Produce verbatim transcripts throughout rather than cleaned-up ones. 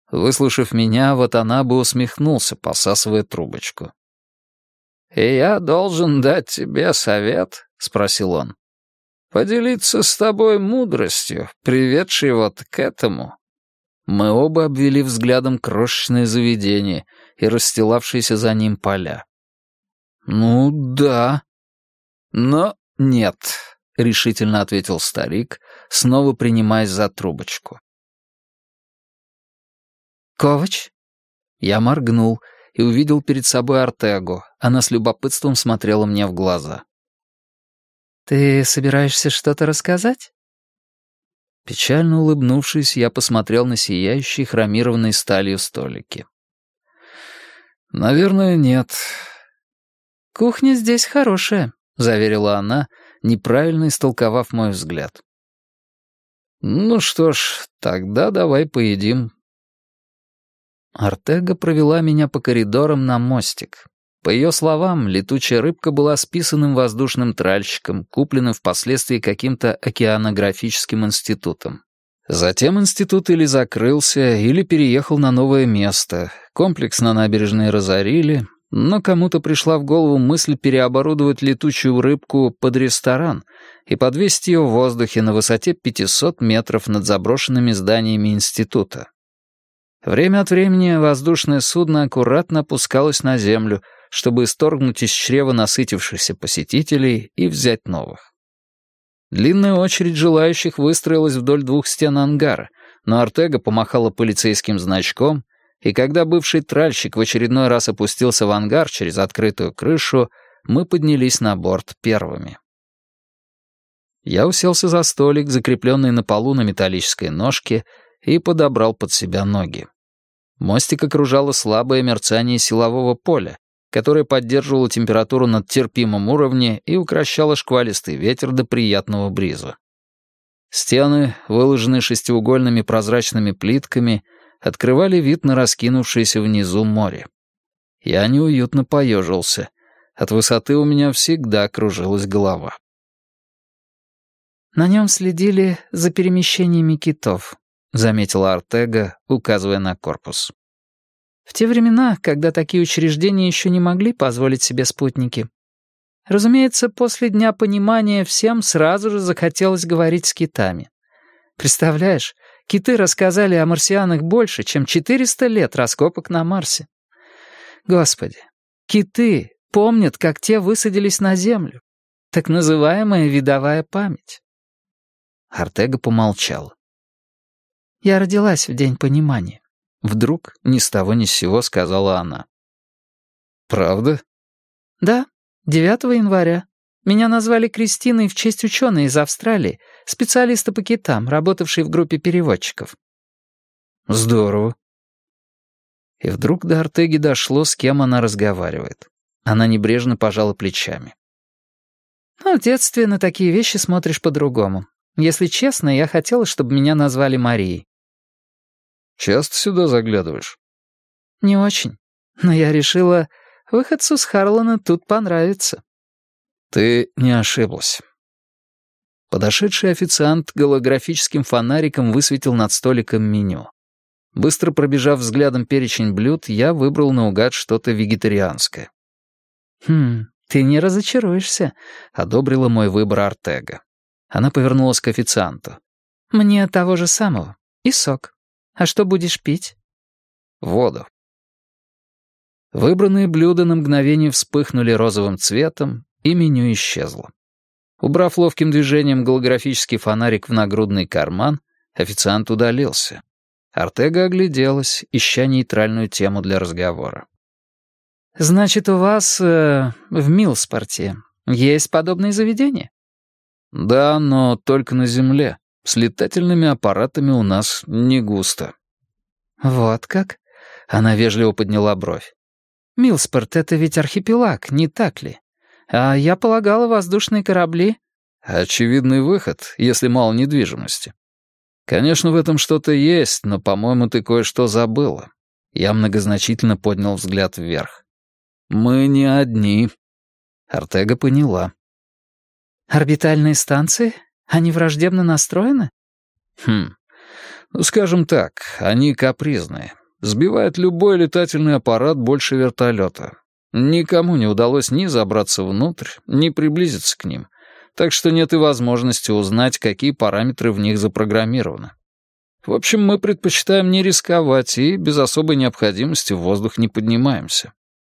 Выслушав меня, Ватанабе усмехнулся, посасывая трубочку. «И я должен дать тебе совет?» — спросил он. «Поделиться с тобой мудростью, приведшей вот к этому». Мы оба обвели взглядом крошечное заведение и расстилавшиеся за ним поля. «Ну, да». «Но нет», — решительно ответил старик, снова принимаясь за трубочку. «Ковач?» Я моргнул и увидел перед собой Артегу. Она с любопытством смотрела мне в глаза. «Ты собираешься что-то рассказать?» Печально улыбнувшись, я посмотрел на сияющие хромированной сталью столики. «Наверное, нет». «Кухня здесь хорошая», — заверила она, неправильно истолковав мой взгляд. «Ну что ж, тогда давай поедим». Артега провела меня по коридорам на мостик. По ее словам, летучая рыбка была списанным воздушным тральщиком, купленным впоследствии каким-то океанографическим институтом. Затем институт или закрылся, или переехал на новое место. Комплекс на набережной разорили, но кому-то пришла в голову мысль переоборудовать летучую рыбку под ресторан и подвесить ее в воздухе на высоте пятисот метров над заброшенными зданиями института. Время от времени воздушное судно аккуратно опускалось на землю, чтобы исторгнуть из чрева насытившихся посетителей и взять новых. Длинная очередь желающих выстроилась вдоль двух стен ангара, но Артега помахала полицейским значком, и когда бывший тральщик в очередной раз опустился в ангар через открытую крышу, мы поднялись на борт первыми. Я уселся за столик, закрепленный на полу на металлической ножке, и подобрал под себя ноги. Мостик окружало слабое мерцание силового поля, которое поддерживало температуру на терпимом уровне и укращало шквалистый ветер до приятного бриза. Стены, выложенные шестиугольными прозрачными плитками, открывали вид на раскинувшееся внизу море. Я неуютно поежился. От высоты у меня всегда кружилась голова. «На нем следили за перемещениями китов», — заметила Артега, указывая на корпус. «В те времена, когда такие учреждения еще не могли позволить себе спутники. Разумеется, после Дня понимания всем сразу же захотелось говорить с китами. Представляешь, киты рассказали о марсианах больше, чем четыреста лет раскопок на Марсе. Господи, киты помнят, как те высадились на Землю. Так называемая видовая память». Артега помолчала. «Я родилась в День понимания», — вдруг ни с того ни с сего сказала она. «Правда?» «Да, девятого января. Меня назвали Кристиной в честь ученой из Австралии, специалиста по китам, работавшей в группе переводчиков». «Здорово». И вдруг до Артеги дошло, с кем она разговаривает. Она небрежно пожала плечами. «Ну, в детстве на такие вещи смотришь по-другому. Если честно, я хотела, чтобы меня назвали Марией». «Часто сюда заглядываешь?» «Не очень. Но я решила, выходцу с Харлана тут понравится». «Ты не ошиблась». Подошедший официант голографическим фонариком высветил над столиком меню. Быстро пробежав взглядом перечень блюд, я выбрал наугад что-то вегетарианское. «Хм, ты не разочаруешься», — одобрила мой выбор Артега. Она повернулась к официанту. «Мне того же самого. И сок. А что будешь пить?» «Воду». Выбранные блюда на мгновение вспыхнули розовым цветом, и меню исчезло. Убрав ловким движением голографический фонарик в нагрудный карман, официант удалился. Артега огляделась, ища нейтральную тему для разговора. «Значит, у вас э, в Милспорте есть подобные заведения?» «Да, но только на земле. С летательными аппаратами у нас не густо». «Вот как?» — она вежливо подняла бровь. «Милспорт — это ведь архипелаг, не так ли? А я полагала, воздушные корабли...» «Очевидный выход, если мало недвижимости. Конечно, в этом что-то есть, но, по-моему, ты кое-что забыла». Я многозначительно поднял взгляд вверх. «Мы не одни». Артега поняла. «Орбитальные станции? Они враждебно настроены?» «Хм, Ну, скажем так, они капризные. Сбивает любой летательный аппарат больше вертолета. Никому не удалось ни забраться внутрь, ни приблизиться к ним, так что нет и возможности узнать, какие параметры в них запрограммированы. В общем, мы предпочитаем не рисковать и без особой необходимости в воздух не поднимаемся.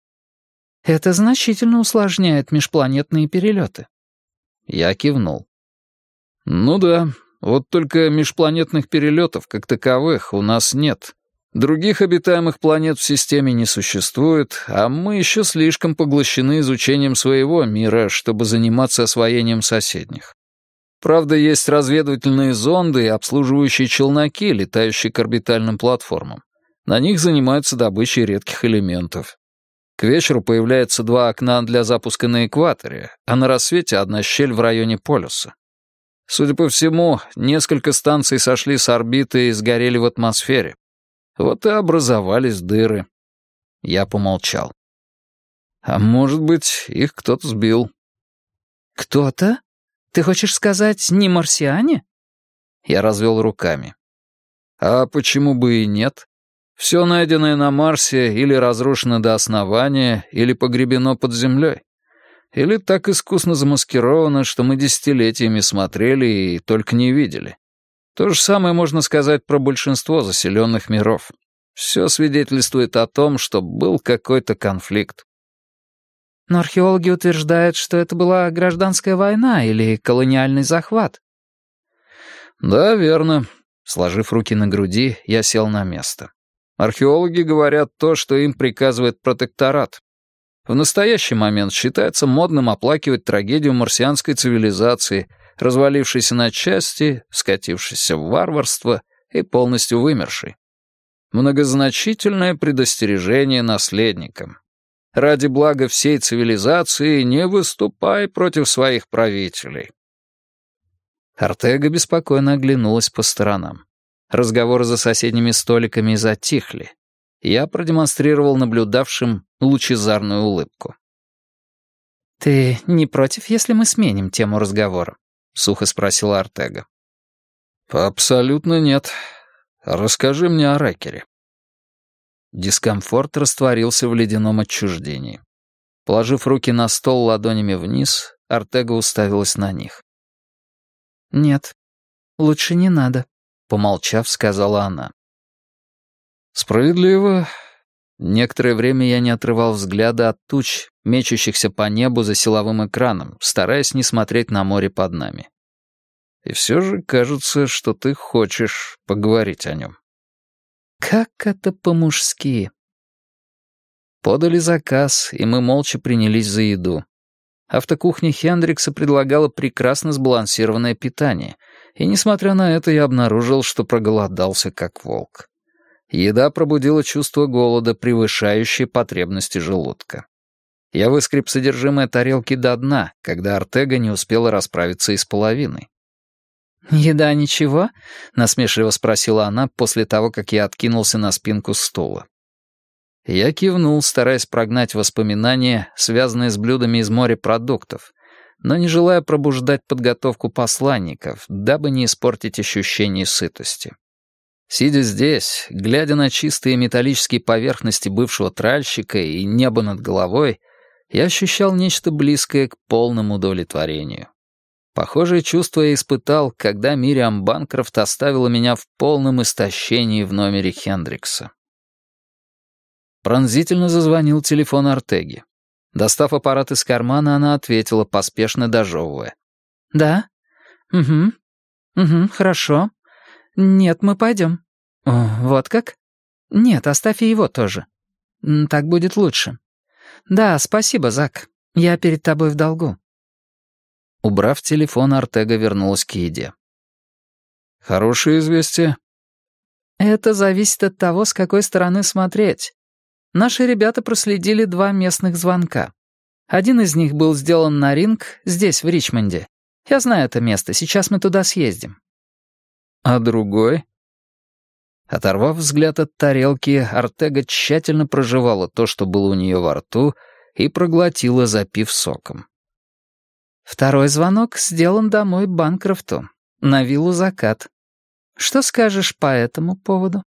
Это значительно усложняет межпланетные перелеты. Я кивнул. Ну да, вот только межпланетных перелетов как таковых у нас нет. Других обитаемых планет в системе не существует, а мы еще слишком поглощены изучением своего мира, чтобы заниматься освоением соседних. Правда, есть разведывательные зонды и обслуживающие челноки, летающие к орбитальным платформам. На них занимаются добычей редких элементов. К вечеру появляется два окна для запуска на экваторе, а на рассвете одна щель в районе полюса. Судя по всему, несколько станций сошли с орбиты и сгорели в атмосфере. Вот и образовались дыры. Я помолчал. А может быть, их кто-то сбил. Кто-то? Ты хочешь сказать, не марсиане? Я развел руками. А почему бы и нет? Все найденное на Марсе или разрушено до основания, или погребено под землей. Или так искусно замаскировано, что мы десятилетиями смотрели и только не видели. То же самое можно сказать про большинство заселенных миров. Все свидетельствует о том, что был какой-то конфликт. Но археологи утверждают, что это была гражданская война или колониальный захват. Да, верно. Сложив руки на груди, я сел на место. Археологи говорят то, что им приказывает протекторат. В настоящий момент считается модным оплакивать трагедию марсианской цивилизации, развалившейся на части, скатившейся в варварство и полностью вымершей. Многозначительное предостережение наследникам. Ради блага всей цивилизации не выступай против своих правителей. Артега беспокойно оглянулась по сторонам. Разговоры за соседними столиками затихли. Я продемонстрировал наблюдавшим лучезарную улыбку. «Ты не против, если мы сменим тему разговора?» — сухо спросила Артега. «Абсолютно нет. Расскажи мне о рэкере». Дискомфорт растворился в ледяном отчуждении. Положив руки на стол ладонями вниз, Артега уставилась на них. «Нет, лучше не надо», — помолчав, сказала она. «Справедливо». Некоторое время я не отрывал взгляда от туч, мечущихся по небу за силовым экраном, стараясь не смотреть на море под нами. И все же кажется, что ты хочешь поговорить о нем. Как это по-мужски. Подали заказ, и мы молча принялись за еду. Автокухня Хендрикса предлагала прекрасно сбалансированное питание, и, несмотря на это, я обнаружил, что проголодался как волк. Еда пробудила чувство голода, превышающее потребности желудка. Я выскреб содержимое тарелки до дна, когда Артега не успела расправиться и с половиной. «Еда ничего?» — насмешливо спросила она после того, как я откинулся на спинку стула. Я кивнул, стараясь прогнать воспоминания, связанные с блюдами из морепродуктов, но не желая пробуждать подготовку посланников, дабы не испортить ощущение сытости. Сидя здесь, глядя на чистые металлические поверхности бывшего тральщика и небо над головой, я ощущал нечто близкое к полному удовлетворению. Похожее чувство я испытал, когда Мириам Банкрофт оставила меня в полном истощении в номере Хендрикса. Пронзительно зазвонил телефон Артеги. Достав аппарат из кармана, она ответила, поспешно дожевывая. «Да? Угу. Угу, хорошо. Нет, мы пойдем. О, вот как? Нет, оставь и его тоже. Так будет лучше. Да, спасибо, Зак. Я перед тобой в долгу». Убрав телефон, Артега вернулась к еде. «Хорошее известие?» «Это зависит от того, с какой стороны смотреть. Наши ребята проследили два местных звонка. Один из них был сделан на ринг здесь, в Ричмонде. Я знаю это место, сейчас мы туда съездим». «А другой?» Оторвав взгляд от тарелки, Артега тщательно прожевала то, что было у нее во рту, и проглотила, запив соком. «Второй звонок сделан домой Банкрофту, на виллу «Закат». Что скажешь по этому поводу?»